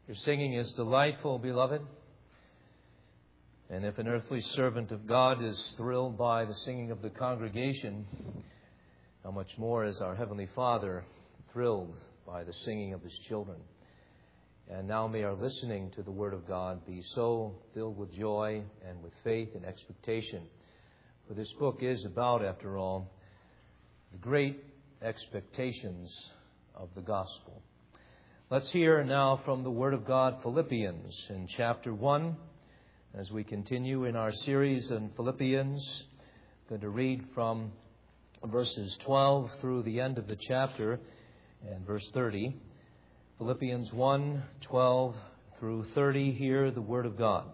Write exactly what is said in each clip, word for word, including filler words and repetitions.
Your singing is delightful, beloved. And if an earthly servant of God is thrilled by the singing of the congregation, how much more is our Heavenly Father thrilled by the singing of His children. And now may our listening to the Word of God be so filled with joy and with faith and expectation. For this book is about, after all, the great expectations of the gospel. Let's hear now from the Word of God, Philippians, in chapter one. As we continue in our series in Philippians, I'm going to read from verses twelve through the end of the chapter and verse thirty. Philippians one, twelve through thirty, hear the Word of God.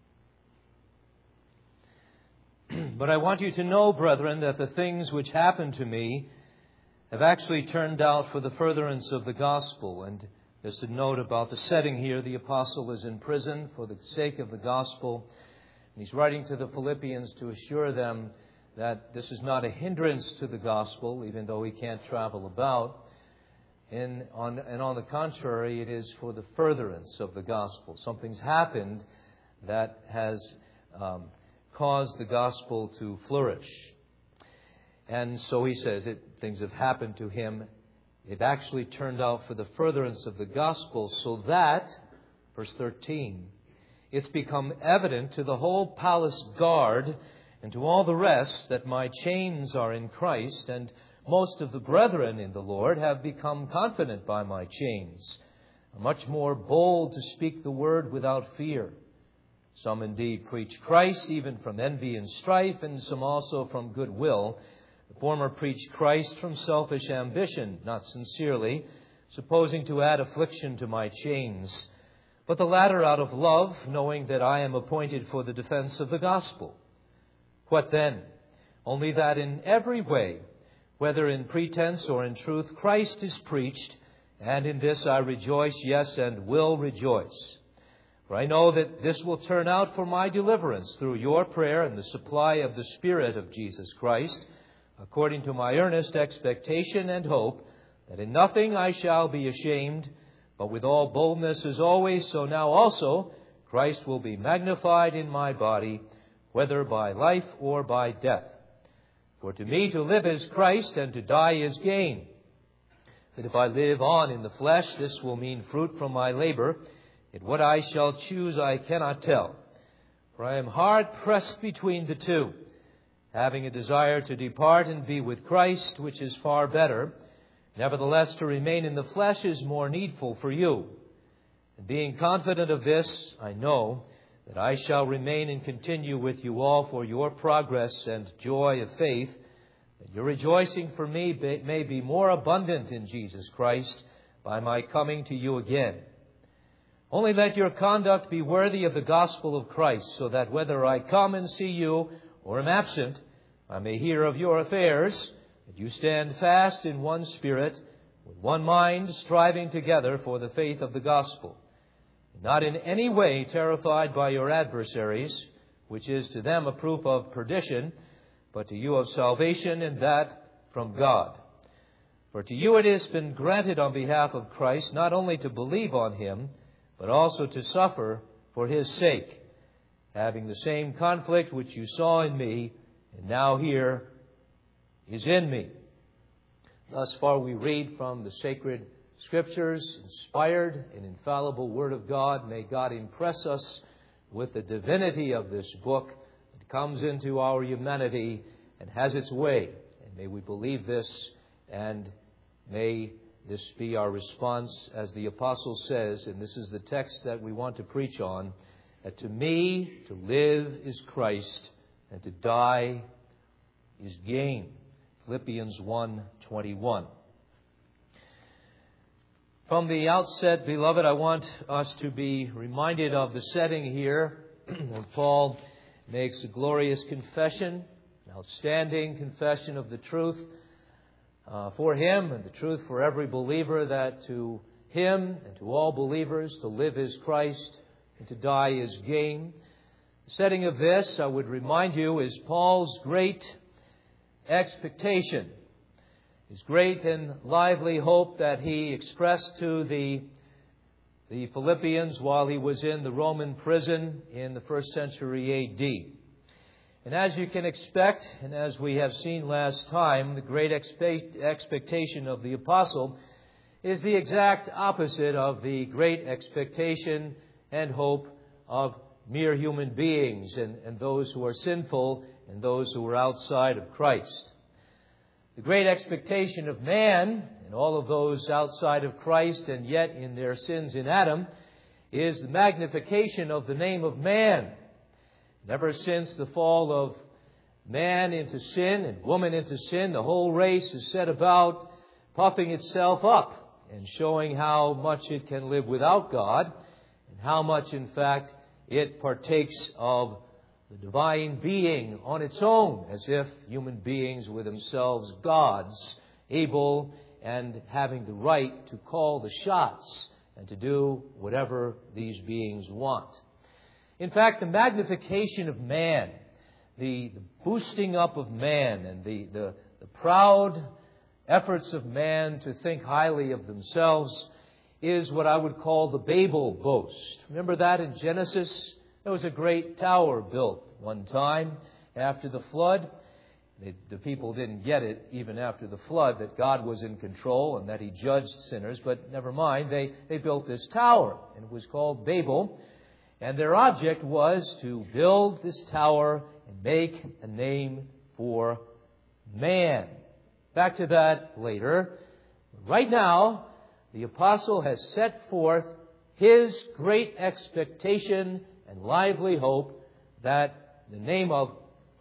But I want you to know, brethren, that the things which happened to me have actually turned out for the furtherance of the gospel. And just a note about the setting here, the apostle is in prison for the sake of the gospel. And he's writing to the Philippians to assure them that this is not a hindrance to the gospel, even though he can't travel about. And on, and on the contrary, it is for the furtherance of the gospel. Something's happened that has um, caused the gospel to flourish. And so he says it, things have happened to him. They've actually turned out for the furtherance of the gospel, so that, verse thirteen, it's become evident to the whole palace guard and to all the rest that my chains are in Christ, and most of the brethren in the Lord have become confident by my chains, much more bold to speak the word without fear. Some indeed preach Christ, even from envy and strife, and some also from goodwill. The former preached Christ from selfish ambition, not sincerely, supposing to add affliction to my chains. But the latter out of love, knowing that I am appointed for the defense of the gospel. What then? Only that in every way, whether in pretense or in truth, Christ is preached, and in this I rejoice, yes, and will rejoice. For I know that this will turn out for my deliverance through your prayer and the supply of the Spirit of Jesus Christ, according to my earnest expectation and hope, that in nothing I shall be ashamed, but with all boldness as always, so now also Christ will be magnified in my body, whether by life or by death. For to me to live is Christ, and to die is gain. That if I live on in the flesh, this will mean fruit from my labor. Yet what I shall choose I cannot tell. For I am hard pressed between the two, having a desire to depart and be with Christ, which is far better. Nevertheless, to remain in the flesh is more needful for you. And being confident of this, I know that I shall remain and continue with you all for your progress and joy of faith, that your rejoicing for me may be more abundant in Jesus Christ by my coming to you again. Only let your conduct be worthy of the gospel of Christ, so that whether I come and see you or am absent, I may hear of your affairs, that you stand fast in one spirit, with one mind, striving together for the faith of the gospel, not in any way terrified by your adversaries, which is to them a proof of perdition, but to you of salvation, and that from God. For to you it has been granted on behalf of Christ not only to believe on Him, but also to suffer for His sake, having the same conflict which you saw in me, and now here is in me. Thus far we read from the sacred Scriptures, inspired and infallible Word of God. May God impress us with the divinity of this book that comes into our humanity and has its way. And may we believe this, and may this be our response, as the Apostle says, and this is the text that we want to preach on, that to me to live is Christ, and to die is gain. Philippians one twenty-one. From the outset, beloved, I want us to be reminded of the setting here. When Paul makes a glorious confession, an outstanding confession of the truth uh, for him and the truth for every believer, that to him and to all believers to live is Christ and to die is gain. The setting of this, I would remind you, is Paul's great expectation, his great and lively hope that he expressed to the the Philippians while he was in the Roman prison in the first century A D. And as you can expect, and as we have seen last time, the great expe- expectation of the apostle is the exact opposite of the great expectation and hope of mere human beings and, and those who are sinful and those who are outside of Christ. The great expectation of man and all of those outside of Christ and yet in their sins in Adam is the magnification of the name of man. Ever since the fall of man into sin and woman into sin, the whole race has set about puffing itself up and showing how much it can live without God and how much, in fact, it partakes of the divine being on its own, as if human beings were themselves gods, able and having the right to call the shots and to do whatever these beings want. In fact, the magnification of man, the, the boosting up of man, and the, the, the proud efforts of man to think highly of themselves is what I would call the Babel boast. Remember that in Genesis? There was a great tower built one time after the flood. The, the people didn't get it even after the flood, that God was in control and that He judged sinners. But never mind, they, they built this tower, and it was called Babel. And their object was to build this tower and make a name for man. Back to that later. Right now, the apostle has set forth his great expectation and lively hope that the name of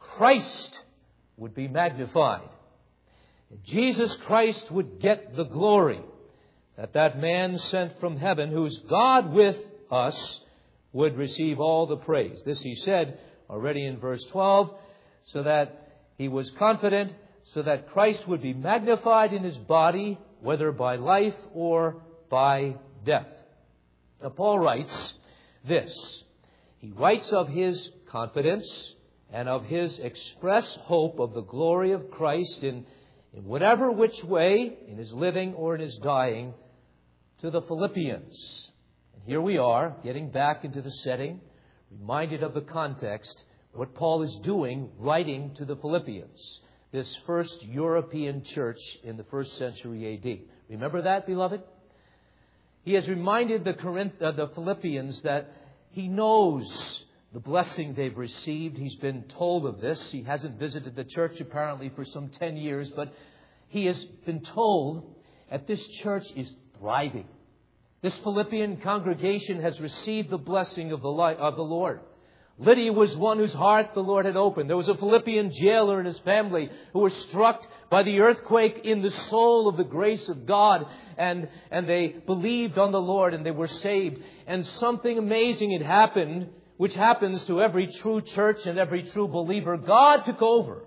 Christ would be magnified. That Jesus Christ would get the glory. That that man sent from heaven, who's God with us, would receive all the praise. This he said already in verse twelve, so that he was confident, so that Christ would be magnified in his body, whether by life or by death. Now, Paul writes this. He writes of his confidence and of his express hope of the glory of Christ in, in whatever which way, in his living or in his dying, to the Philippians. And here we are, getting back into the setting, reminded of the context, what Paul is doing, writing to the Philippians, this first European church in the first century A D. Remember that, beloved? He has reminded the, Corinth, uh, the Philippians that he knows the blessing they've received. He's been told of this. He hasn't visited the church apparently for some ten years, but he has been told that this church is thriving. This Philippian congregation has received the blessing of the, light, of the Lord. Lydia was one whose heart the Lord had opened. There was a Philippian jailer and his family who were struck by the earthquake in the soul of the grace of God. And, and they believed on the Lord and they were saved. And something amazing had happened, which happens to every true church and every true believer. God took over.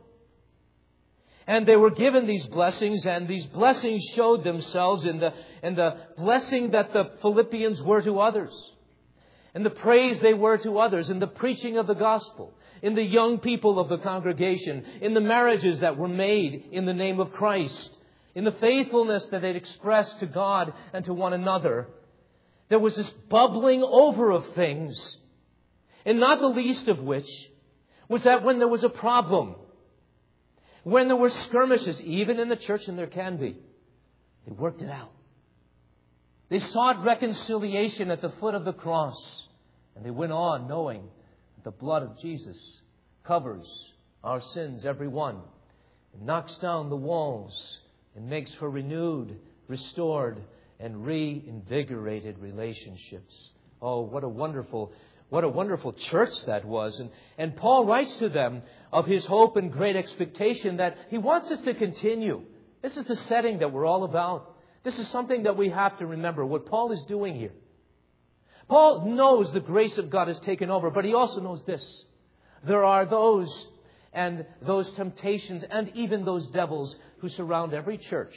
And they were given these blessings, and these blessings showed themselves in the, in the blessing that the Philippians were to others. And the praise they were to others, in the preaching of the gospel, in the young people of the congregation, in the marriages that were made in the name of Christ, in the faithfulness that they'd expressed to God and to one another. There was this bubbling over of things, and not the least of which was that when there was a problem, when there were skirmishes, even in the church, and there can be, they worked it out. They sought reconciliation at the foot of the cross. And they went on knowing that the blood of Jesus covers our sins, every one. And knocks down the walls and makes for renewed, restored, and reinvigorated relationships. Oh, what a wonderful, what a wonderful church that was. And, and Paul writes to them of his hope and great expectation that he wants us to continue. This is the setting that we're all about. This is something that we have to remember, what Paul is doing here. Paul knows the grace of God has taken over, but he also knows this. There are those and those temptations and even those devils who surround every church.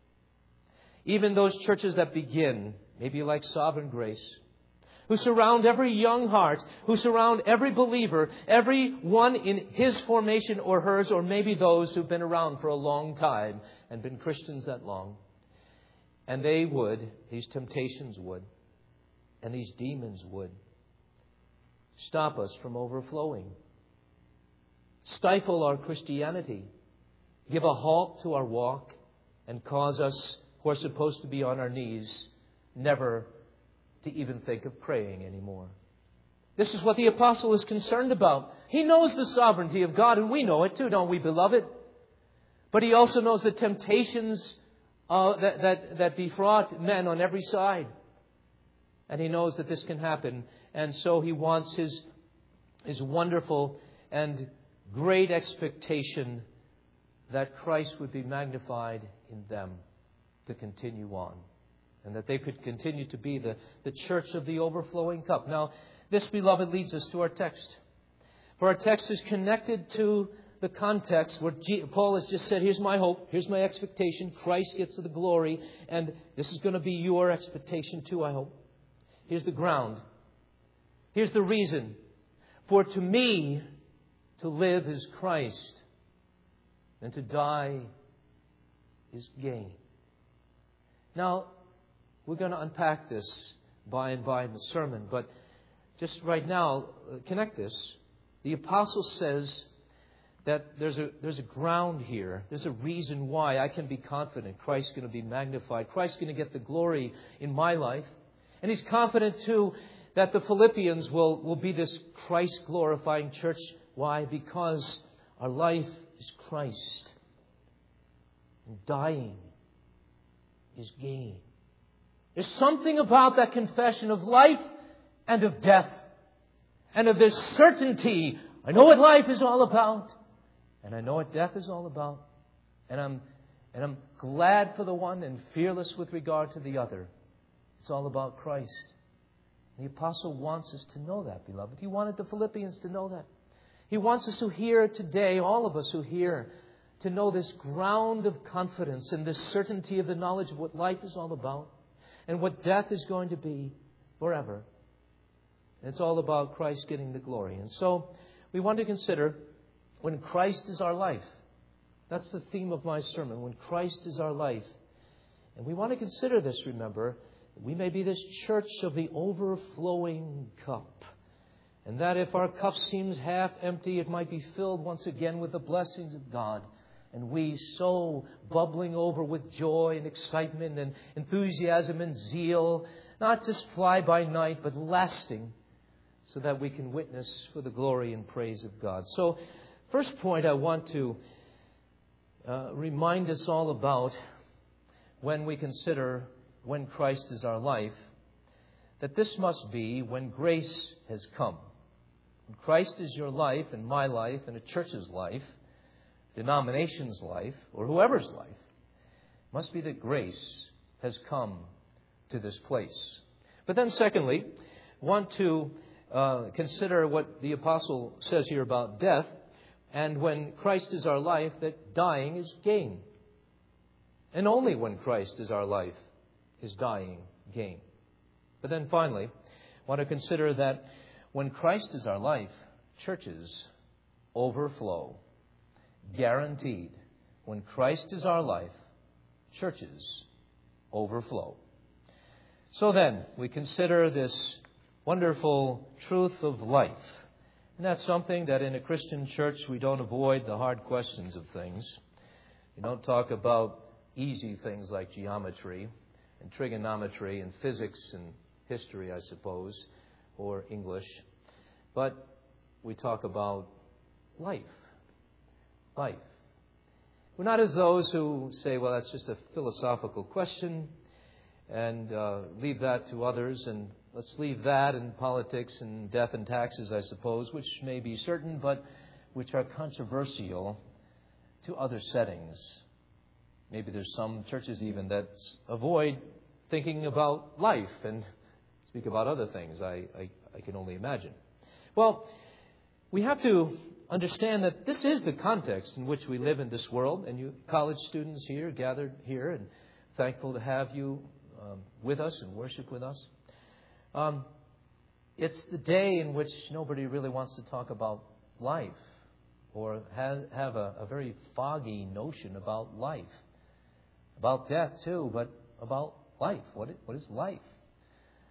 Even those churches that begin, maybe like Sovereign Grace, who surround every young heart, who surround every believer, every one in his formation or hers, or maybe those who've been around for a long time and been Christians that long. And they would, these temptations would, and these demons would. Stop us from overflowing. Stifle our Christianity. Give a halt to our walk and cause us, who are supposed to be on our knees, never to even think of praying anymore. This is what the apostle is concerned about. He knows the sovereignty of God, and we know it too, don't we, beloved? But he also knows the temptations uh, that, that, that befrought men on every side. And he knows that this can happen. And so he wants his, his wonderful and great expectation that Christ would be magnified in them to continue on. And that they could continue to be the, the church of the overflowing cup. Now, this, beloved, leads us to our text. For our text is connected to the context where G- Paul has just said, here's my hope, here's my expectation, Christ gets to the glory, and this is going to be your expectation too, I hope. Here's the ground. Here's the reason. For to me, to live is Christ, and to die is gain. Now, we're going to unpack this by and by in the sermon, but just right now, connect this. The apostle says that there's a there's a ground here. There's a reason why I can be confident Christ's going to be magnified. Christ's going to get the glory in my life. And he's confident, too, that the Philippians will, will be this Christ-glorifying church. Why? Because our life is Christ. And dying is gain. There's something about that confession of life and of death. And of this certainty. I know what life is all about. And I know what death is all about. And I'm, and I'm glad for the one and fearless with regard to the other. It's all about Christ. The apostle wants us to know that, beloved. He wanted the Philippians to know that. He wants us who hear today, all of us who hear, to know this ground of confidence and this certainty of the knowledge of what life is all about and what death is going to be forever. And it's all about Christ getting the glory. And so we want to consider when Christ is our life. That's the theme of my sermon, when Christ is our life. And we want to consider this, remember, we may be this church of the overflowing cup. And that if our cup seems half empty, it might be filled once again with the blessings of God. And we so bubbling over with joy and excitement and enthusiasm and zeal, not just fly by night, but lasting, so that we can witness for the glory and praise of God. So, first point I want to uh, remind us all about when we consider when Christ is our life, that this must be when grace has come. When Christ is your life and my life and a church's life, denomination's life, or whoever's life, it must be that grace has come to this place. But then secondly, want to uh, consider what the apostle says here about death, and when Christ is our life, that dying is gain. And only when Christ is our life is dying gain. But then finally, want to consider that when Christ is our life, churches overflow. Guaranteed. When Christ is our life, churches overflow. So then, we consider this wonderful truth of life. And that's something that in a Christian church we don't avoid the hard questions of things. We don't talk about easy things like geometry and trigonometry and physics and history, I suppose, or English. But we talk about life. Life. We're not as those who say, well, that's just a philosophical question, and uh, leave that to others, and let's leave that and politics and death and taxes, I suppose, which may be certain, but which are controversial to other settings. Maybe there's some churches even that avoid thinking about life and speak about other things. I, I, I can only imagine. Well, we have to understand that this is the context in which we live in this world. And you college students here, gathered here, and thankful to have you um, with us and worship with us. Um, it's the day in which nobody really wants to talk about life or have, have a, a very foggy notion about life. About death, too, but about life. What is, what is life?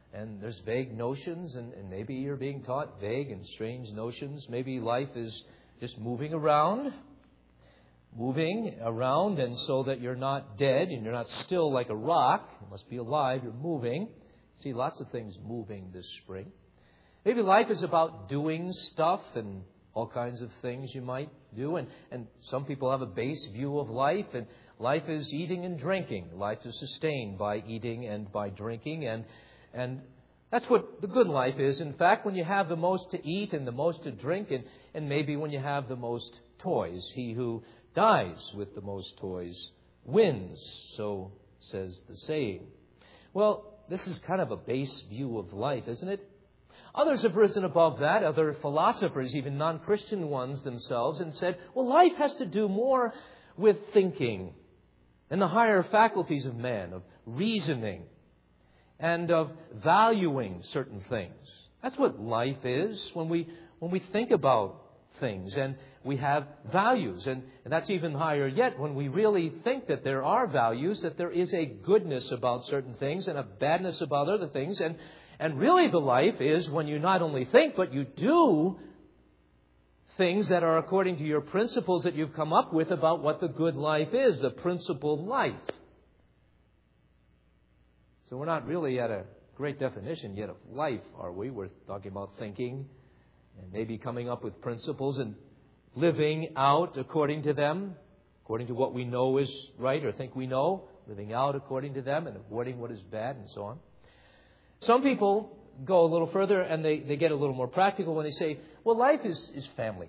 and there's vague notions, and, and maybe you're being taught vague and strange notions. Maybe life is just moving around, moving around, and so that you're not dead and you're not still like a rock. You must be alive. You're moving. See lots of things moving this spring. Maybe life is about doing stuff and all kinds of things you might do. And, and some people have a base view of life, and life is eating and drinking. Life is sustained by eating and by drinking. And, and that's what the good life is. In fact, when you have the most to eat and the most to drink, and, and maybe when you have the most toys. He who dies with the most toys wins, so says the saying. Well, this is kind of a base view of life, isn't it? Others have risen above that, other philosophers, even non-Christian ones themselves, and said, well, life has to do more with thinking and the higher faculties of man, of reasoning and of valuing certain things. That's what life is when we when we think about things, and we have values. And, and that's even higher yet when we really think that there are values, that there is a goodness about certain things and a badness about other things. And, and really the life is when you not only think, but you do things that are according to your principles that you've come up with about what the good life is, the principled life. So we're not really at a great definition yet of life, are we? We're talking about thinking and maybe coming up with principles and living out according to them, according to what we know is right or think we know, living out according to them and avoiding what is bad and so on. Some people go a little further and they, they get a little more practical when they say, well, life is, is family.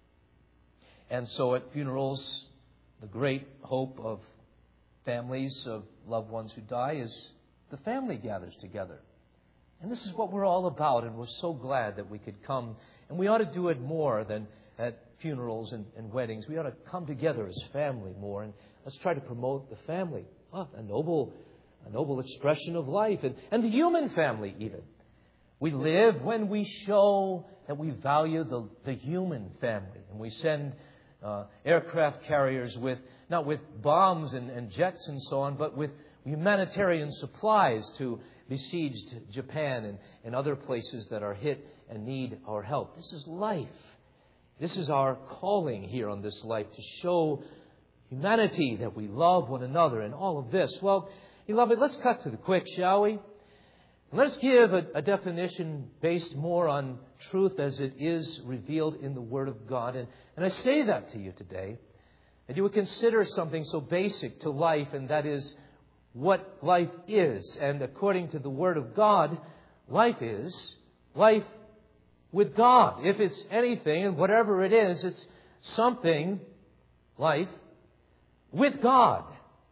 And so at funerals, the great hope of families of loved ones who die is the family gathers together. And this is what we're all about, and we're so glad that we could come. And we ought to do it more than at funerals and, and weddings. We ought to come together as family more, and let's try to promote the family. Oh, a noble, a noble expression of life, and, and the human family even. We live when we show that we value the, the human family, and we send uh, aircraft carriers with not with bombs and, and jets and so on, but with humanitarian supplies to besieged Japan and, and other places that are hit and need our help. This is life. This is our calling here on this life, to show humanity that we love one another and all of this. Well, beloved, let's cut to the quick, shall we? Let's give a, a definition based more on truth as it is revealed in the Word of God. And, and I say that to you today, that you would consider something so basic to life, and that is what life is. And according to the Word of God, life is life with God. If it's anything, and whatever it is, it's something, life, with God,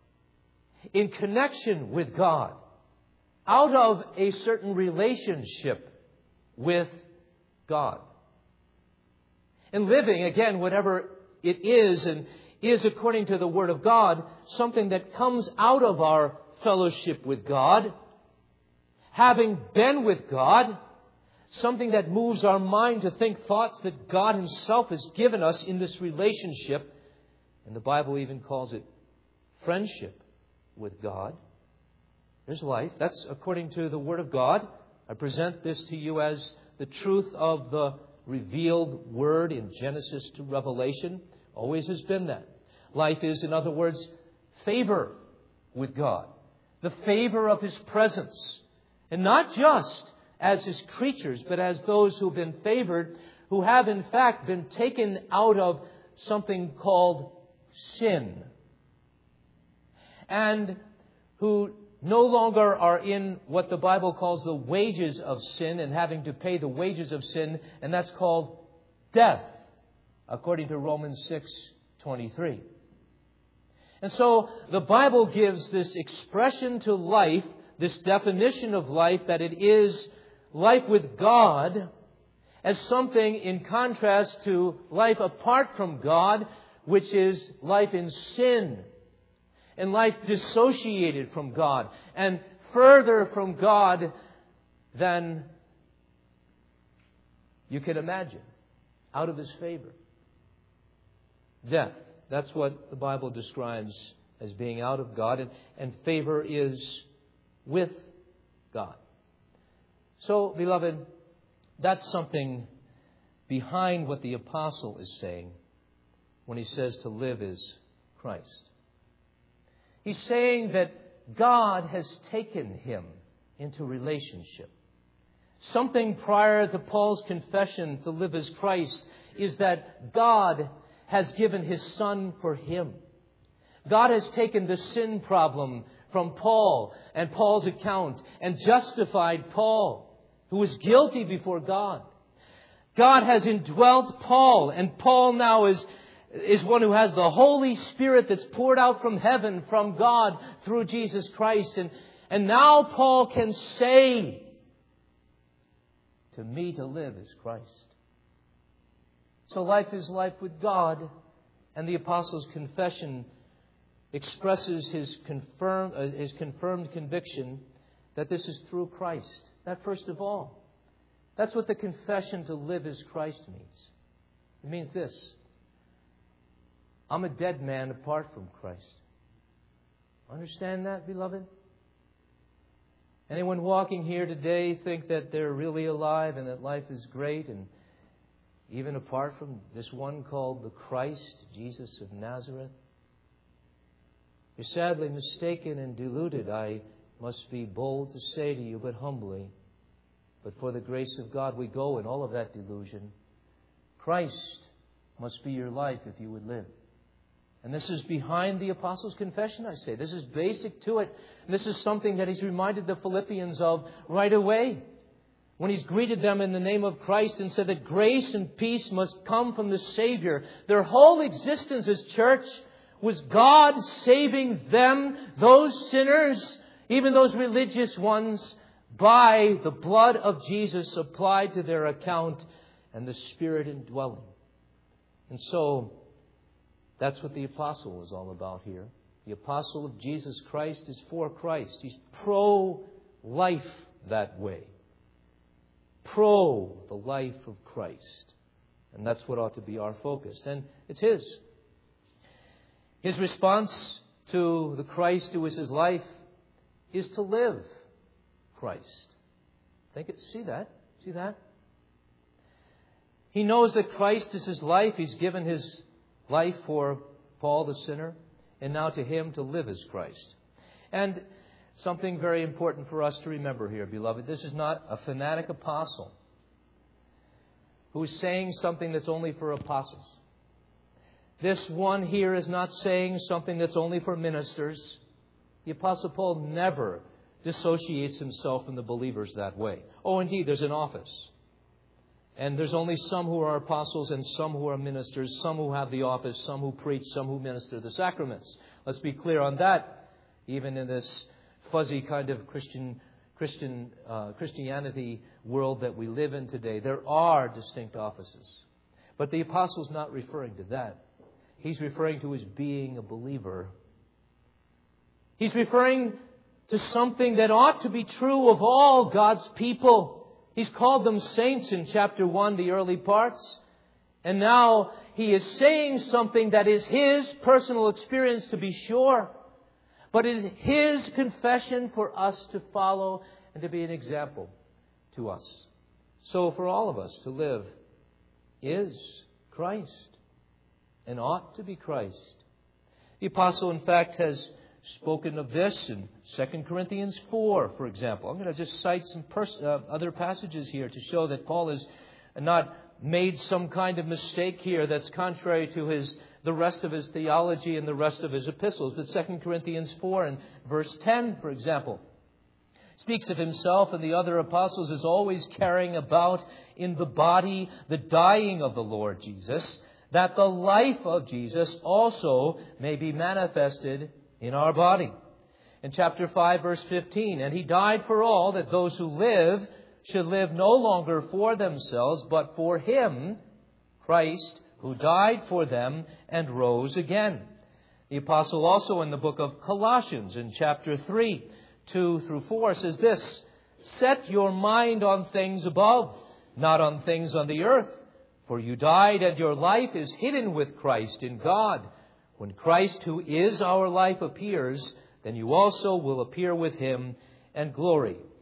in connection with God, out of a certain relationship with God. And living, again, whatever it is, and is, according to the Word of God, something that comes out of our fellowship with God, having been with God, something that moves our mind to think thoughts that God Himself has given us in this relationship. And the Bible even calls it friendship with God. There's life. That's according to the Word of God. I present this to you as the truth of the revealed Word in Genesis to Revelation. Always has been that. Life is, in other words, favor with God. The favor of His presence. And not just as His creatures, but as those who have been favored, who have in fact been taken out of something called sin. And who no longer are in what the Bible calls the wages of sin, and having to pay the wages of sin, and that's called death, according to Romans six twenty-three. And so the Bible gives this expression to life, this definition of life, that it is life with God, as something in contrast to life apart from God, which is life in sin, and life dissociated from God, and further from God than you can imagine, out of His favor. Death. That's what the Bible describes as being out of God. And, and favor is with God. So, beloved, that's something behind what the apostle is saying when he says to live is Christ. He's saying that God has taken him into relationship. Something prior to Paul's confession to live as Christ is that God has given his Son for him. God has taken the sin problem from Paul and Paul's account and justified Paul, who was guilty before God. God has indwelt Paul, and Paul now is, is one who has the Holy Spirit that's poured out from heaven, from God, through Jesus Christ. And, and now Paul can say, to me to live is Christ. So life is life with God, and the apostle's confession expresses his confirmed, uh, his confirmed conviction that this is through Christ. That first of all. That's what the confession to live as Christ means. It means this: I'm a dead man apart from Christ. Understand that, beloved? Anyone walking here today think that they're really alive and that life is great, and even apart from this one called the Christ, Jesus of Nazareth? You're sadly mistaken and deluded. I must be bold to say to you, but humbly, but for the grace of God we go in all of that delusion. Christ must be your life if you would live. And this is behind the apostle's confession, I say. This is basic to it. And this is something that he's reminded the Philippians of right away, when he's greeted them in the name of Christ and said that grace and peace must come from the Savior. Their whole existence as church was God saving them, those sinners, even those religious ones, by the blood of Jesus applied to their account and the Spirit indwelling. And so, that's what the apostle is all about here. The apostle of Jesus Christ is for Christ. He's pro-life that way. Pro the life of Christ. And that's what ought to be our focus. And it's his. His response to the Christ who is his life is to live Christ. Think it, see that? See that? He knows that Christ is his life. He's given his life for Paul the sinner, and now to him to live as Christ. And something very important for us to remember here, beloved. This is not a fanatic apostle who's saying something that's only for apostles. This one here is not saying something that's only for ministers. The Apostle Paul never dissociates himself from the believers that way. Oh, indeed, there's an office. And there's only some who are apostles and some who are ministers, some who have the office, some who preach, some who minister the sacraments. Let's be clear on that, even in this fuzzy kind of Christian Christian uh, Christianity world that we live in today. There are distinct offices. But the apostle's not referring to that. He's referring to his being a believer. He's referring to something that ought to be true of all God's people. He's called them saints in chapter one, the early parts. And now he is saying something that is his personal experience, to be sure. But it is his confession for us to follow and to be an example to us. So for all of us to live is Christ and ought to be Christ. The apostle, in fact, has spoken of this in Second Corinthians four, for example. I'm going to just cite some pers- uh, other passages here to show that Paul has not made some kind of mistake here that's contrary to his the rest of his theology and the rest of his epistles. But Second Corinthians four and verse ten, for example, speaks of himself and the other apostles as always carrying about in the body the dying of the Lord Jesus, that the life of Jesus also may be manifested in our body. In chapter five, verse fifteen, and he died for all, that those who live should live no longer for themselves, but for him, Christ, who died for them and rose again. The apostle also in the book of Colossians, in chapter three, two through four, says this: set your mind on things above, not on things on the earth. For you died, and your life is hidden with Christ in God. When Christ, who is our life, appears, then you also will appear with him in glory.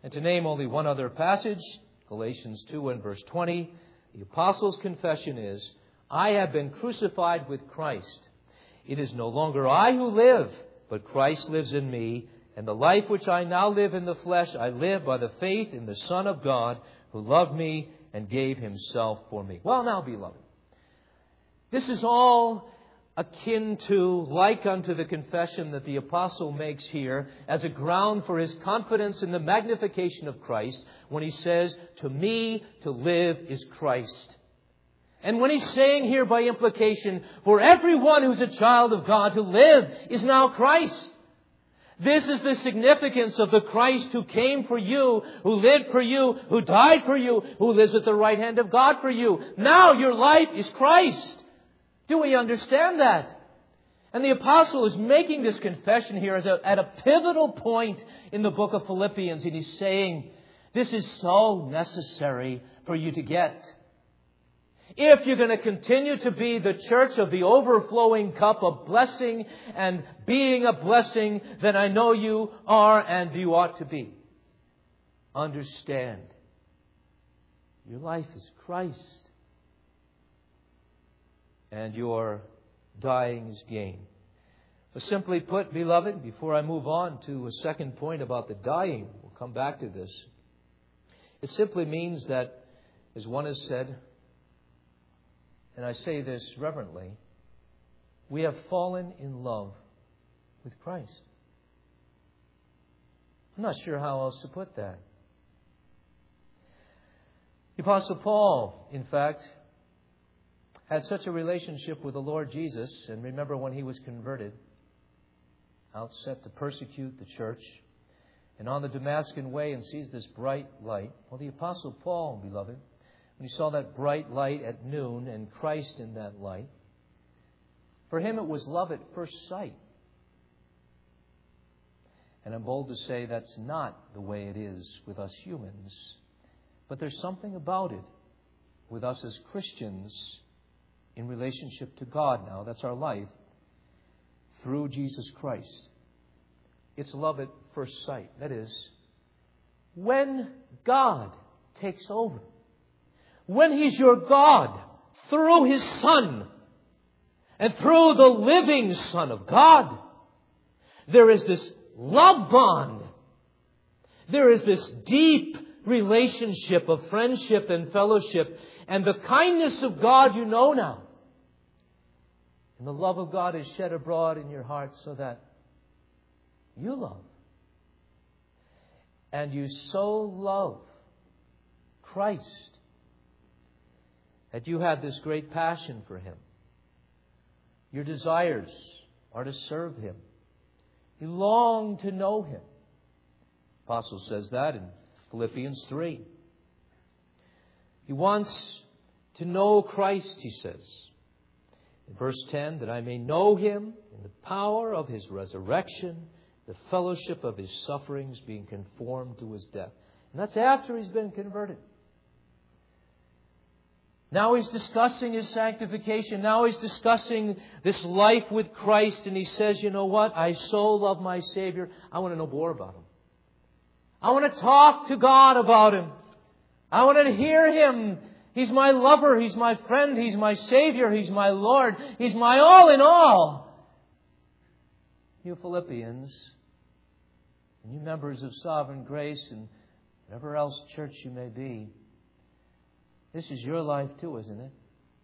And to name only one other passage, Galatians two and verse twenty, the Apostle's confession is, I have been crucified with Christ. It is no longer I who live, but Christ lives in me. And the life which I now live in the flesh, I live by the faith in the Son of God, who loved me and gave himself for me. Well, now, beloved, this is all akin to, like unto the confession that the apostle makes here as a ground for his confidence in the magnification of Christ when he says, to me to live is Christ. And when he's saying here by implication, for everyone who's a child of God to live is now Christ. This is the significance of the Christ who came for you, who lived for you, who died for you, who lives at the right hand of God for you. Now your life is Christ. Do we understand that? And the apostle is making this confession here as a, at a pivotal point in the book of Philippians. And he's saying, this is so necessary for you to get. If you're going to continue to be the church of the overflowing cup of blessing and being a blessing, then I know you are and you ought to be. Understand, your life is Christ. And your dying is gain. But simply put, beloved, before I move on to a second point about the dying, we'll come back to this. It simply means that, as one has said, and I say this reverently, we have fallen in love with Christ. I'm not sure how else to put that. The Apostle Paul, in fact, had such a relationship with the Lord Jesus, and remember when he was converted, out set to persecute the church, and on the Damascus way and sees this bright light. Well, the Apostle Paul, beloved, when he saw that bright light at noon and Christ in that light, for him it was love at first sight. And I'm bold to say that's not the way it is with us humans. But there's something about it with us as Christians in relationship to God now. That's our life through Jesus Christ. It's love at first sight. That is, when God takes over. When He's your God through His Son and through the living Son of God, there is this love bond. There is this deep relationship of friendship and fellowship, and the kindness of God you know now. And the love of God is shed abroad in your heart so that you love. And you so love Christ that you have this great passion for Him. Your desires are to serve Him. You long to know Him. The Apostle says that in Philippians three. He wants to know Christ, he says. In verse ten, that I may know Him in the power of His resurrection, the fellowship of His sufferings, being conformed to His death. And that's after he's been converted. Now he's discussing his sanctification. Now he's discussing this life with Christ. And he says, you know what? I so love my Savior. I want to know more about Him. I want to talk to God about Him. I want to hear Him. He's my lover. He's my friend. He's my Savior. He's my Lord. He's my all in all. You Philippians, and you members of Sovereign Grace, and whatever else church you may be, this is your life too, isn't it?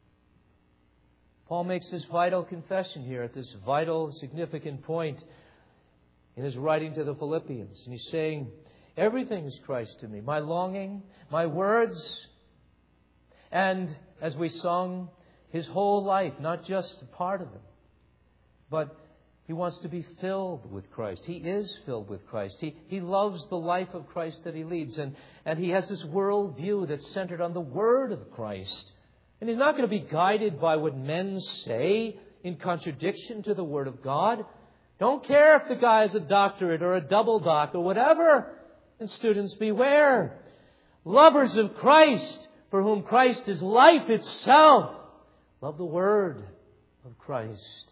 Paul makes this vital confession here at this vital, significant point in his writing to the Philippians. And he's saying, everything is Christ to me. My longing, my words, and as we sung, his whole life, not just a part of Him. But he wants to be filled with Christ. He is filled with Christ. He, he loves the life of Christ that he leads. And, and he has this world view that's centered on the Word of Christ. And he's not going to be guided by what men say in contradiction to the Word of God. Don't care if the guy is a doctorate or a double doc or whatever. And students, beware. Lovers of Christ, for whom Christ is life itself, love the Word of Christ.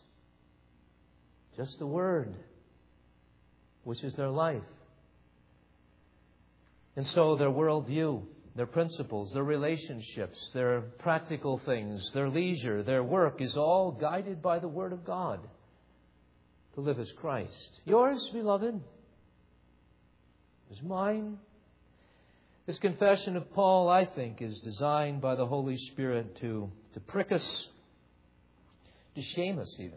Just the Word, which is their life. And so their worldview, their principles, their relationships, their practical things, their leisure, their work is all guided by the Word of God to live as Christ. Yours, beloved, is mine. This confession of Paul, I think, is designed by the Holy Spirit to, to prick us, to shame us even.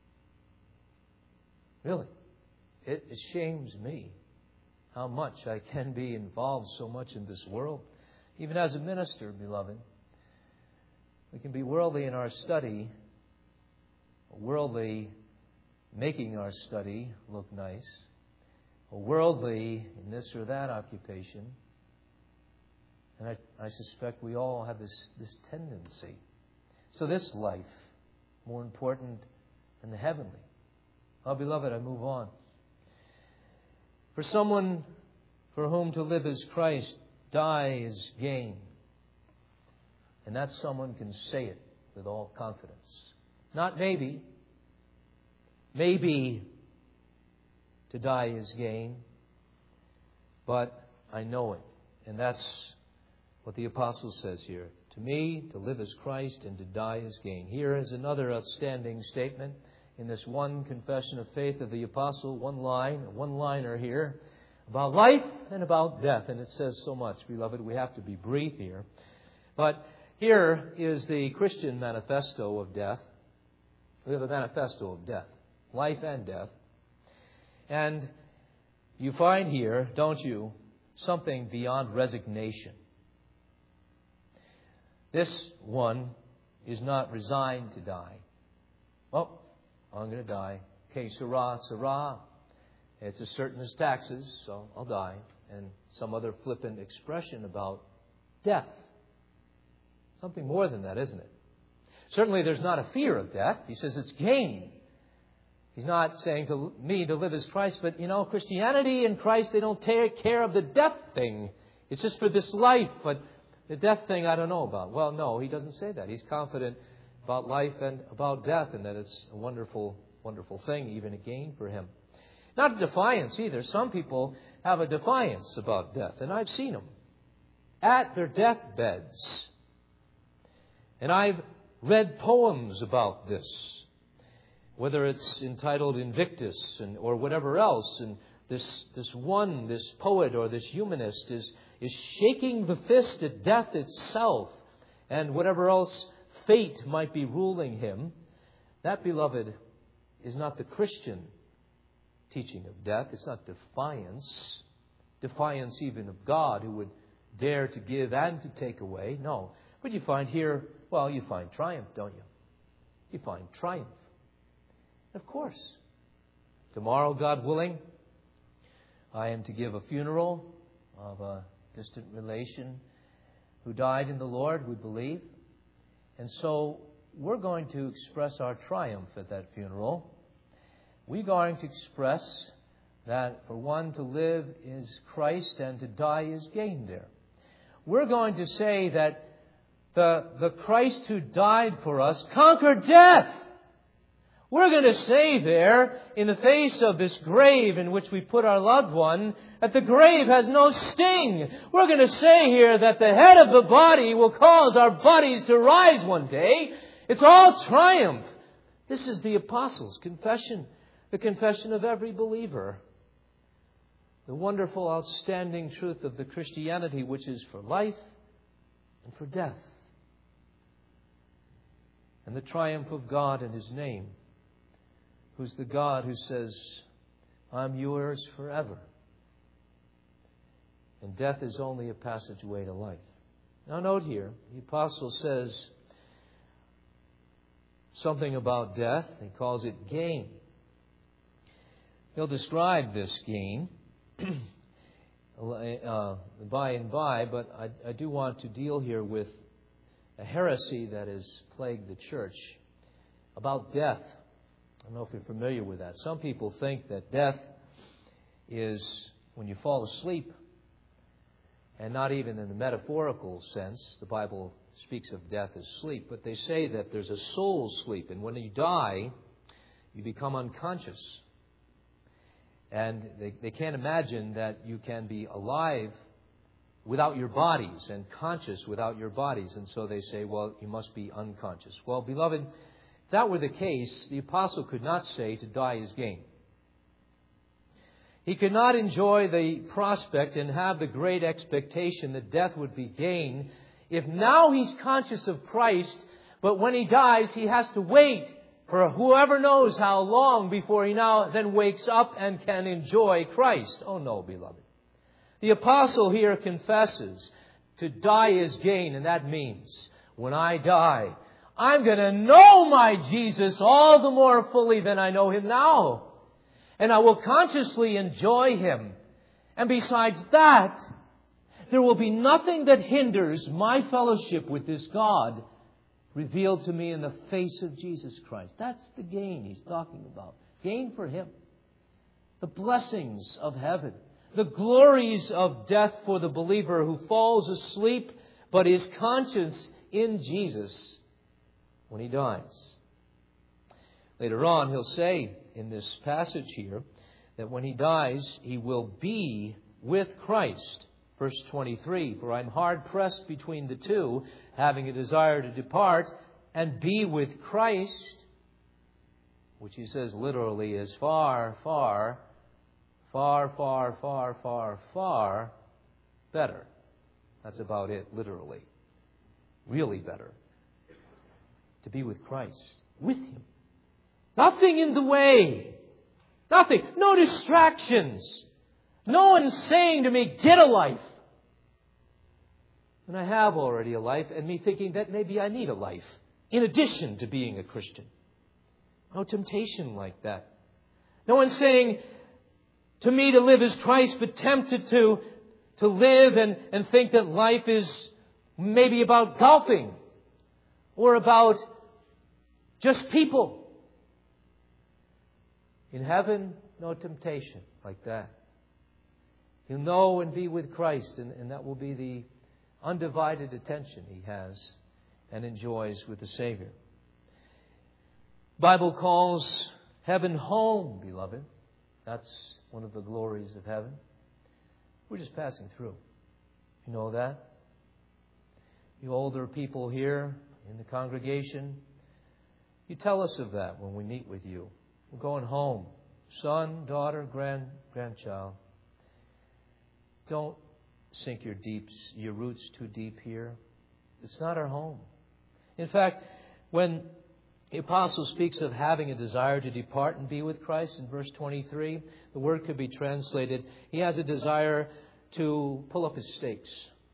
Really, it, it shames me how much I can be involved so much in this world. Even as a minister, beloved, we can be worldly in our study, worldly making our study look nice, or worldly in this or that occupation. And I, I suspect we all have this, this tendency. So this life, more important than the heavenly. Oh, beloved, I move on. For someone for whom to live as Christ, die is gain. And that someone can say it with all confidence. Not maybe. Maybe to die is gain. But I know it. And that's what the apostle says here. To me, to live as Christ and to die is gain. Here is another outstanding statement in this one confession of faith of the apostle. One line, a one-liner here about life and about death. And it says so much, beloved. We have to be brief here. But here is the Christian manifesto of death. We have a manifesto of death. Life and death. And you find here, don't you, something beyond resignation. This one is not resigned to die. Oh, I'm going to die. Okay, Sarah, Sarah. It's as certain as taxes, so I'll die. And some other flippant expression about death. Something more than that, isn't it? Certainly there's not a fear of death. He says it's gain. He's not saying to me to live as Christ, but, you know, Christianity and Christ, they don't take care of the death thing. It's just for this life, but the death thing I don't know about. Well, no, he doesn't say that. He's confident about life and about death, and that it's a wonderful, wonderful thing, even a gain for him. Not a defiance either. Some people have a defiance about death, and I've seen them at their deathbeds. And I've read poems about this, whether it's entitled Invictus and, or whatever else. And this, this one, this poet or this humanist is, is shaking the fist at death itself and whatever else fate might be ruling him. That, beloved, is not the Christian teaching of death. It's not defiance. Defiance even of God, who would dare to give and to take away. No. But you find here, well, you find triumph, don't you? You find triumph. Of course. Tomorrow, God willing, I am to give a funeral of a distant relation who died in the Lord, we believe. And so we're going to express our triumph at that funeral. We're going to express that for one to live is Christ and to die is gain there. We're going to say that the, the Christ who died for us conquered death. We're going to say there, in the face of this grave in which we put our loved one, that the grave has no sting. We're going to say here that the head of the body will cause our bodies to rise one day. It's all triumph. This is the apostles' confession, the confession of every believer. The wonderful, outstanding truth of the Christianity, which is for life and for death. And the triumph of God in His name, who's the God who says, I'm yours forever. And death is only a passageway to life. Now note here, the apostle says something about death. He calls it gain. He'll describe this gain uh, by and by, but I, I do want to deal here with a heresy that has plagued the church about death. I don't know if you're familiar with that. Some people think that death is when you fall asleep, and not even in the metaphorical sense. The Bible speaks of death as sleep, but they say that there's a soul sleep, and when you die, you become unconscious. And they, they can't imagine that you can be alive without your bodies and conscious without your bodies. And so they say, well, you must be unconscious. Well, beloved, if that were the case, the apostle could not say to die is gain. He could not enjoy the prospect and have the great expectation that death would be gain if now he's conscious of Christ, but when he dies, he has to wait for whoever knows how long before he now then wakes up and can enjoy Christ. Oh no, beloved. The apostle here confesses to die is gain, and that means when I die, I'm going to know my Jesus all the more fully than I know him now. And I will consciously enjoy him. And besides that, there will be nothing that hinders my fellowship with this God revealed to me in the face of Jesus Christ. That's the gain he's talking about. Gain for him. The blessings of heaven. The glories of death for the believer who falls asleep but is conscious in Jesus when he dies. Later on, he'll say in this passage here that when he dies, he will be with Christ. Verse twenty-three, for I'm hard pressed between the two, having a desire to depart and be with Christ, which he says literally is far, far, far, far, far, far, far better. That's about it, literally. Really better. To be with Christ. With him. Nothing in the way. Nothing. No distractions. No one saying to me, get a life. And I have already a life, and me thinking that maybe I need a life in addition to being a Christian. No temptation like that. No one saying to me to live as Christ, but tempted to, to live and, and think that life is maybe about golfing or about just people. In heaven, no temptation like that. You'll know and be with Christ, and, and that will be the undivided attention he has and enjoys with the Savior. The Bible calls heaven home, beloved. That's one of the glories of heaven. We're just passing through. You know that? You older people here in the congregation, you tell us of that when we meet with you. We're going home. Son, daughter, grand grandchild. Don't sink your deeps, your roots too deep here. It's not our home. In fact, when the apostle speaks of having a desire to depart and be with Christ in verse twenty-three, the word could be translated, he has a desire to pull up his stakes.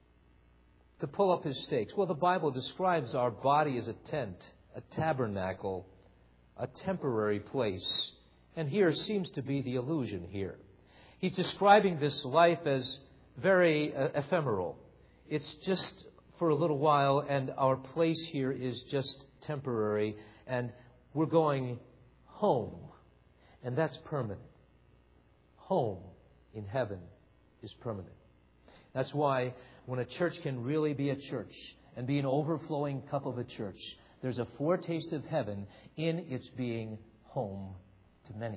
To pull up his stakes. Well, the Bible describes our body as a tent, a tabernacle, a temporary place. And here seems to be the illusion here. He's describing this life as very uh, ephemeral. It's just for a little while, and our place here is just temporary, and we're going home, and that's permanent. Home in heaven is permanent. That's why when a church can really be a church and be an overflowing cup of a church, there's a foretaste of heaven in its being home to many.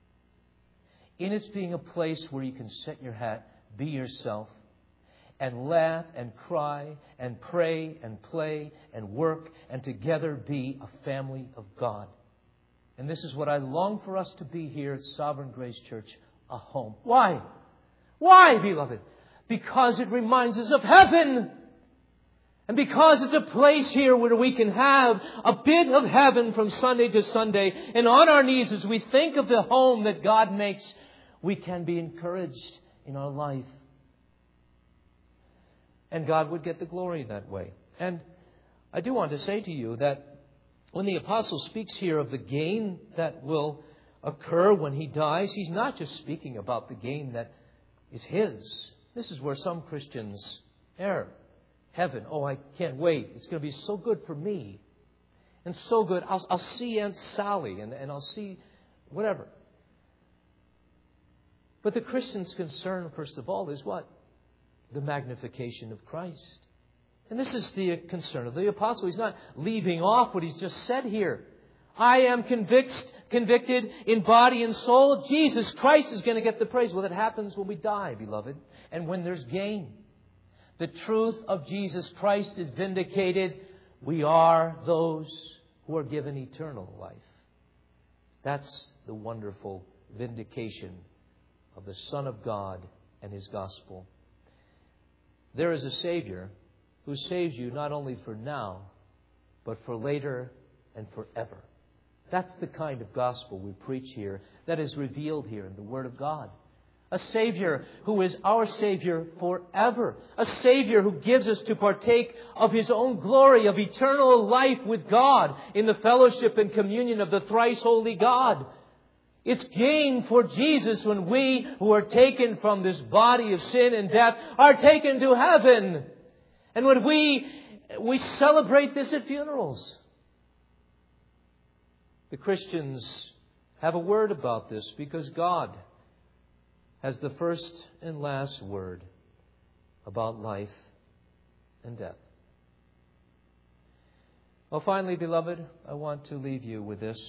In its being a place where you can set your hat, be yourself, and laugh and cry and pray and play and work and together be a family of God. And this is what I long for us to be here at Sovereign Grace Church, a home. Why? Why, beloved? Because it reminds us of heaven. And because it's a place here where we can have a bit of heaven from Sunday to Sunday. And on our knees as we think of the home that God makes, we can be encouraged in our life. And God would get the glory that way. And I do want to say to you that when the apostle speaks here of the gain that will occur when he dies, he's not just speaking about the gain that is his. This is where some Christians err. Heaven, oh, I can't wait. It's going to be so good for me. And so good. I'll, I'll see Aunt Sally and, and I'll see whatever. But the Christian's concern, first of all, is what? The magnification of Christ. And this is the concern of the apostle. He's not leaving off what he's just said here. I am convict, convicted in body and soul. Jesus Christ is going to get the praise. Well, that happens when we die, beloved, and when there's gain. the truth of Jesus Christ is vindicated, we are those who are given eternal life. That's the wonderful vindication of the Son of God and His gospel. There is a Savior who saves you not only for now, but for later and forever. That's the kind of gospel we preach here, that is revealed here in the Word of God. A Savior who is our Savior forever. A Savior who gives us to partake of His own glory, of eternal life with God in the fellowship and communion of the thrice holy God. It's gain for Jesus when we who are taken from this body of sin and death are taken to heaven. And when we, we celebrate this at funerals. The Christians have a word about this because God has the first and last word about life and death. Well, finally, beloved, I want to leave you with this.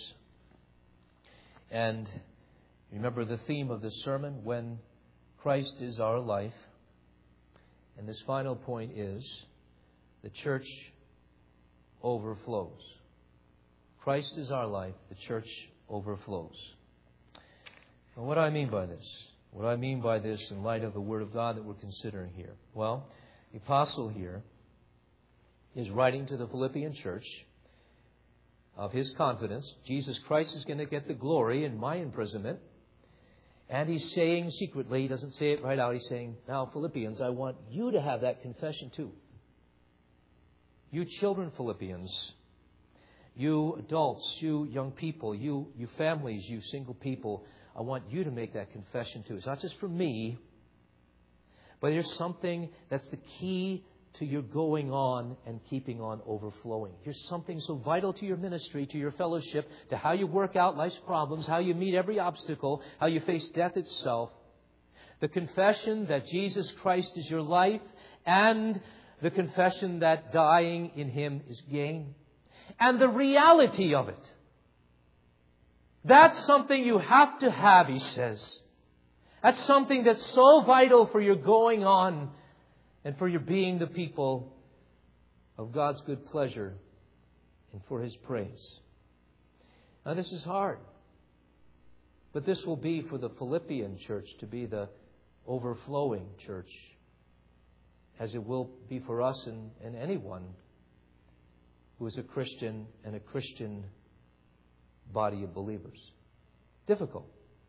And remember the theme of this sermon, when Christ is our life. And this final point is, the church overflows. Christ is our life, the church overflows. Now, what do I mean by this? What do I mean by this in light of the Word of God that we're considering here? Well, the apostle here is writing to the Philippian church of his confidence. Jesus Christ is going to get the glory in my imprisonment. And he's saying secretly, he doesn't say it right out, he's saying, now Philippians, I want you to have that confession too. You children Philippians, you adults, you young people, you, you families, you single people, I want you to make that confession too. It's not just for me, but there's something that's the key to your going on and keeping on overflowing. Here's something so vital to your ministry, to your fellowship, to how you work out life's problems, how you meet every obstacle, how you face death itself. The confession that Jesus Christ is your life, and the confession that dying in Him is gain. And the reality of it. That's something you have to have, he says. That's something that's so vital for your going on and for your being the people of God's good pleasure and for His praise. Now, this is hard. But this will be for the Philippian church to be the overflowing church, as it will be for us and, and anyone who is a Christian and a Christian body of believers. Difficult.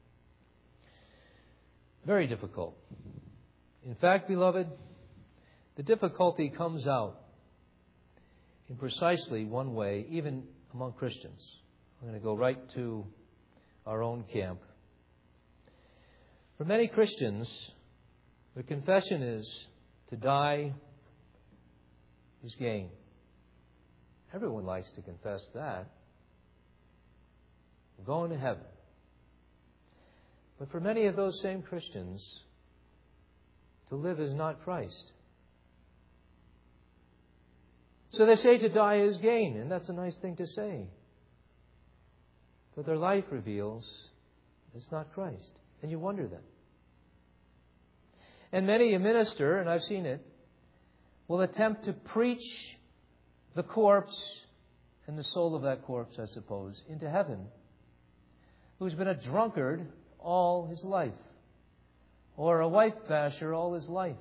Very difficult. In fact, beloved, the difficulty comes out in precisely one way, even among Christians. I'm going to go right to our own camp. For many Christians, the confession is to die is gain. Everyone likes to confess that. We're going to heaven. But for many of those same Christians, to live is not Christ. So they say to die is gain, and that's a nice thing to say. But their life reveals it's not Christ. And you wonder then. And many a minister, and I've seen it, will attempt to preach the corpse and the soul of that corpse, I suppose, into heaven, who's been a drunkard all his life, or a wife basher all his life,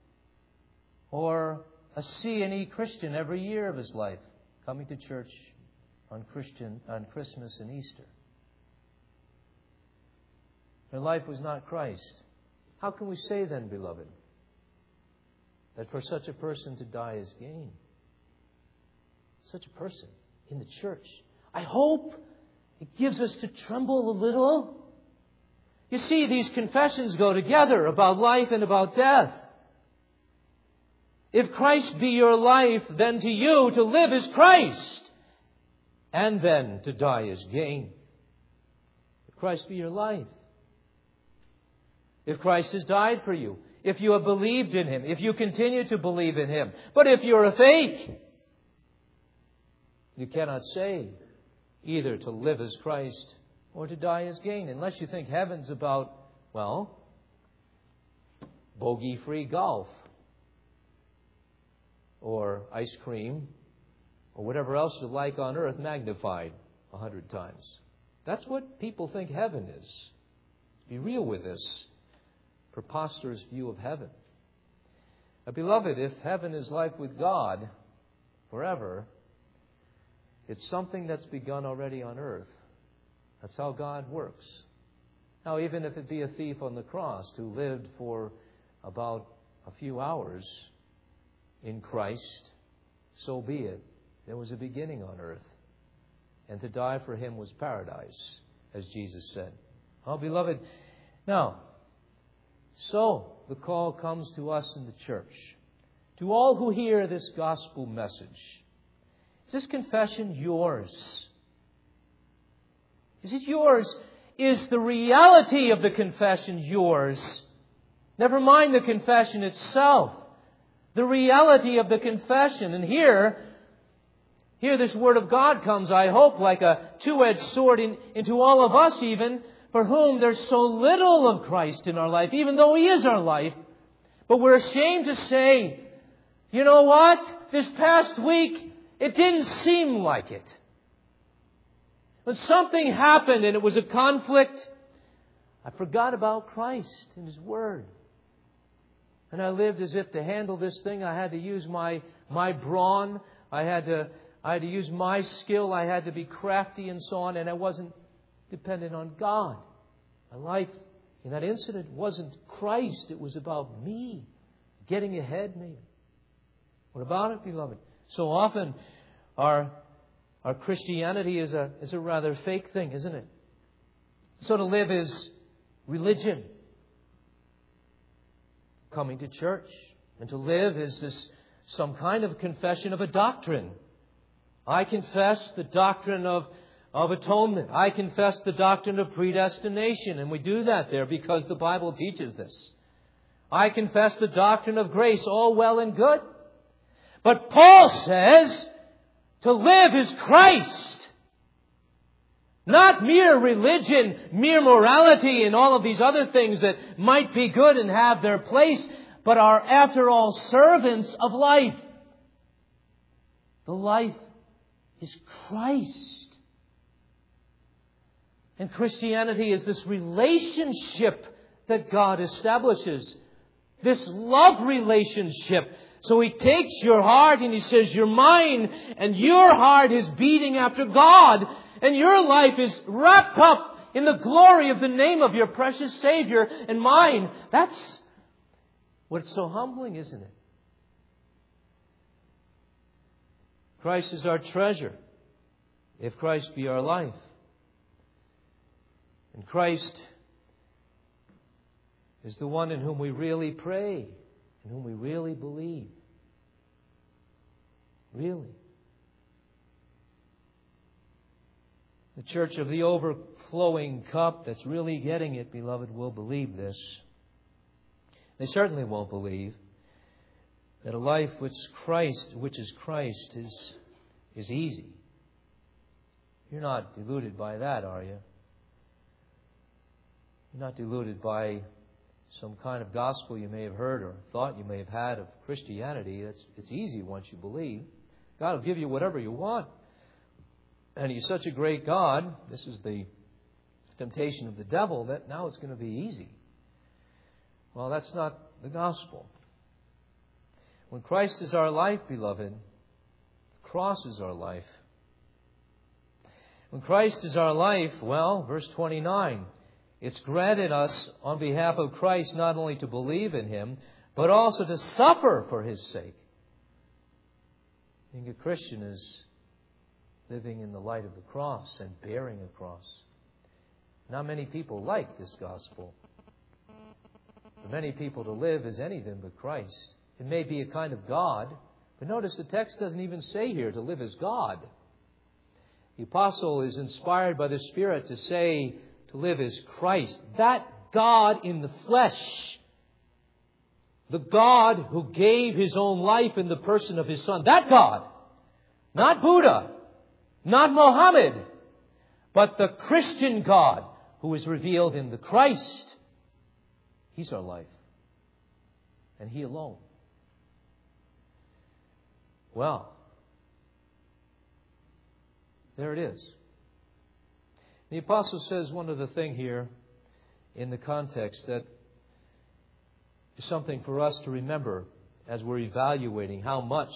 or a C and E Christian every year of his life, coming to church on Christian on Christmas and Easter. Their life was not Christ. How can we say then, beloved, that for such a person to die is gain? Such a person in the church. I hope it gives us to tremble a little. You see, these confessions go together about life and about death. If Christ be your life, then to you to live is Christ. And then to die is gain. If Christ be your life. If Christ has died for you. If you have believed in Him. If you continue to believe in Him. But if you're a fake, you cannot say either to live as Christ or to die as gain. Unless you think heaven's about, well, bogey-free golf. or ice cream or whatever else you like on earth magnified a hundred times. That's what people think heaven is. Be real with this preposterous view of heaven. Now, beloved, if heaven is life with God forever, it's something that's begun already on earth. That's how God works. Now, even if it be a thief on the cross who lived for about a few hours in Christ, so be it. There was a beginning on earth. And to die for him was paradise, as Jesus said. Oh, beloved, now, so the call comes to us in the church. To all who hear this gospel message, is this confession yours? Is it yours? Is the reality of the confession yours? Never mind the confession itself. The reality of the confession. And here, here this Word of God comes, I hope, like a two-edged sword in, into all of us even, for whom there's so little of Christ in our life, even though He is our life. But we're ashamed to say, you know what? This past week, it didn't seem like it. When something happened and it was a conflict, I forgot about Christ and His Word. And I lived as if to handle this thing, I had to use my, my brawn. I had to, I had to use my skill. I had to be crafty and so on. And I wasn't dependent on God. My life in that incident wasn't Christ. It was about me. Getting ahead, maybe. What about it, beloved? So often our, our Christianity is a, is a rather fake thing, isn't it? So to live is religion. Coming to church. And to live is this some kind of confession of a doctrine. I confess the doctrine of, of atonement. I confess the doctrine of predestination. And we do that there because the Bible teaches this. I confess the doctrine of grace. All well and good. But Paul says to live is Christ. Not mere religion, mere morality and all of these other things that might be good and have their place, but are after all servants of life. The life is Christ. And Christianity is this relationship that God establishes. This love relationship. So He takes your heart and He says, you're mine, and your heart is beating after God, and your life is wrapped up in the glory of the name of your precious Savior and mine. That's what's so humbling, isn't it? Christ is our treasure, if Christ be our life. And Christ is the one in whom we really pray, in whom we really believe. Really. The church of the overflowing cup that's really getting it, beloved, will believe this. They certainly won't believe that a life which Christ, which is Christ, is, is easy. You're not deluded by that, are you? You're not deluded by some kind of gospel you may have heard or thought you may have had of Christianity. It's, it's easy once you believe. God will give you whatever you want. And He's such a great God. This is the temptation of the devil, that now it's going to be easy. Well, that's not the gospel. When Christ is our life, beloved, the cross is our life. When Christ is our life, well, verse twenty-nine, it's granted us on behalf of Christ not only to believe in Him, but also to suffer for His sake. Being a Christian is living in the light of the cross and bearing a cross. Not many people like this gospel. For many people, to live is anything but Christ. It may be a kind of God, but notice the text doesn't even say here to live as God. The apostle is inspired by the Spirit to say to live as Christ. That God in the flesh. The God who gave His own life in the person of His Son. That God. Not Buddha. Not Mohammed. But the Christian God who is revealed in the Christ. He's our life. And He alone. Well, there it is. The apostle says one other thing here in the context that is something for us to remember as we're evaluating how much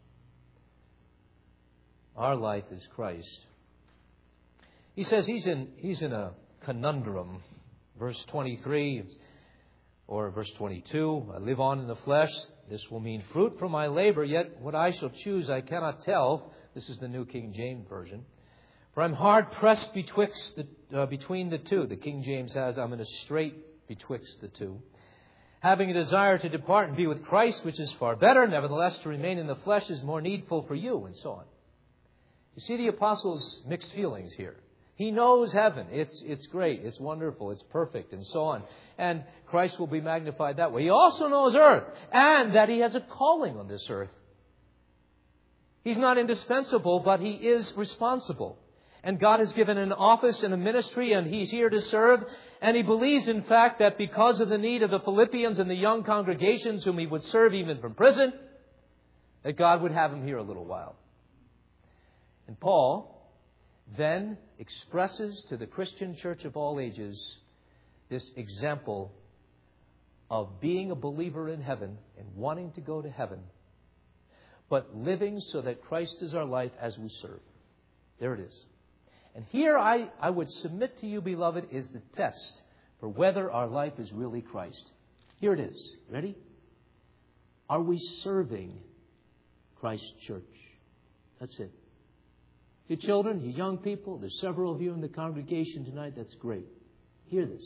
our life is Christ. He says he's in he's in a conundrum. Verse twenty-three or verse twenty-two, I live on in the flesh. This will mean fruit from my labor, yet what I shall choose I cannot tell. This is the New King James Version. For I'm hard pressed betwixt the, uh, between the two. The King James has, I'm in a strait betwixt the two. Having a desire to depart and be with Christ, which is far better. Nevertheless, to remain in the flesh is more needful for you, and so on. You see the apostle's mixed feelings here. He knows heaven. It's, it's great. It's wonderful. It's perfect, and so on. And Christ will be magnified that way. He also knows earth, and that he has a calling on this earth. He's not indispensable, but he is responsible. And God has given an office and a ministry, and he's here to serve. And he believes, in fact, that because of the need of the Philippians and the young congregations whom he would serve even from prison, that God would have him here a little while. And Paul then expresses to the Christian church of all ages this example of being a believer in heaven and wanting to go to heaven, but living so that Christ is our life as we serve. There it is. And here I, I would submit to you, beloved, is the test for whether our life is really Christ. Here it is. Ready? Are we serving Christ's church? That's it. You children, you young people, there's several of you in the congregation tonight. That's great. Hear this.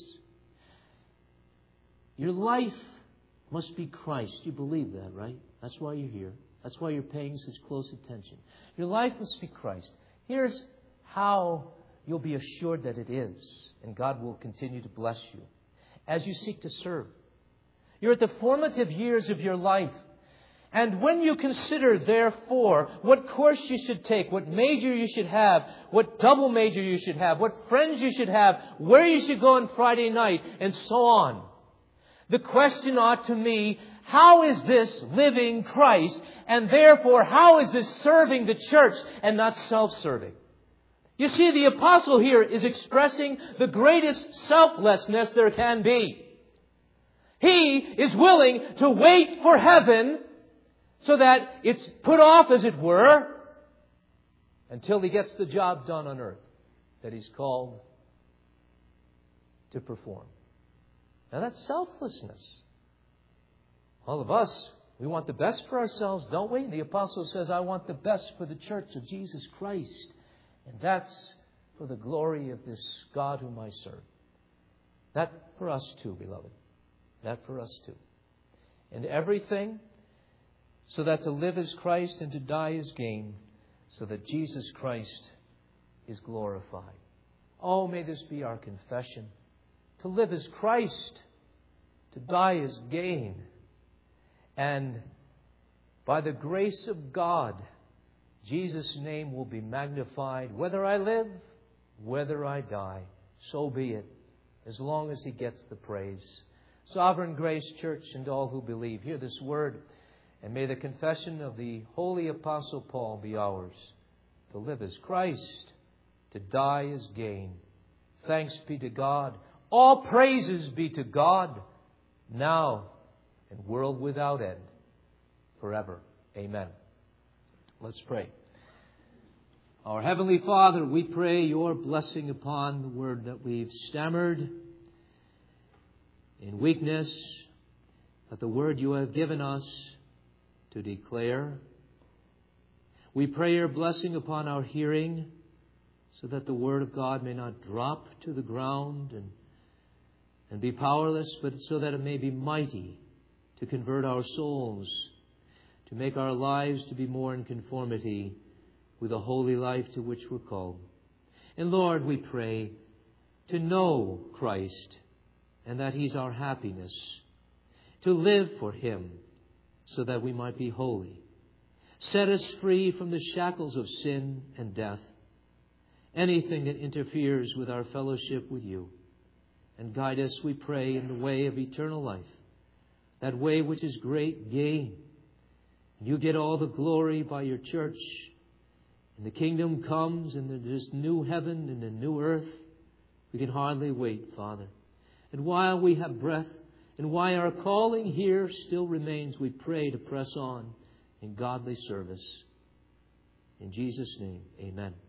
Your life must be Christ. You believe that, right? That's why you're here. That's why you're paying such close attention. Your life must be Christ. Here's how you'll be assured that it is, and God will continue to bless you as you seek to serve. You're at the formative years of your life. And when you consider, therefore, what course you should take, what major you should have, what double major you should have, what friends you should have, where you should go on Friday night, and so on, the question ought to me, how is this living Christ? And therefore, how is this serving the church and not self-serving? You see, the apostle here is expressing the greatest selflessness there can be. He is willing to wait for heaven so that it's put off, as it were, until he gets the job done on earth that he's called to perform. Now that's selflessness. All of us, we want the best for ourselves, don't we? And the apostle says, I want the best for the church of Jesus Christ. And that's for the glory of this God whom I serve. That for us too, beloved. That for us too. And everything so that to live is Christ and to die is gain, so that Jesus Christ is glorified. Oh, may this be our confession. To live is Christ, to die is gain. And by the grace of God, Jesus' name will be magnified. Whether I live, whether I die, so be it, as long as He gets the praise. Sovereign Grace Church and all who believe, hear this word, and may the confession of the Holy Apostle Paul be ours. To live is Christ, to die is gain. Thanks be to God. All praises be to God, now and world without end, forever. Amen. Let's pray. Our Heavenly Father, we pray your blessing upon the word that we've stammered in weakness, that the word you have given us to declare. We pray your blessing upon our hearing, so that the word of God may not drop to the ground and, and be powerless, but so that it may be mighty to convert our souls, to make our lives to be more in conformity with the holy life to which we're called. And Lord, we pray to know Christ and that He's our happiness, to live for Him so that we might be holy. Set us free from the shackles of sin and death, anything that interferes with our fellowship with you. And guide us, we pray, in the way of eternal life, that way which is great gain. You get all the glory by your church. And the kingdom comes and there's new heaven and a new earth. We can hardly wait, Father. And while we have breath and while our calling here still remains, we pray to press on in godly service. In Jesus' name, amen.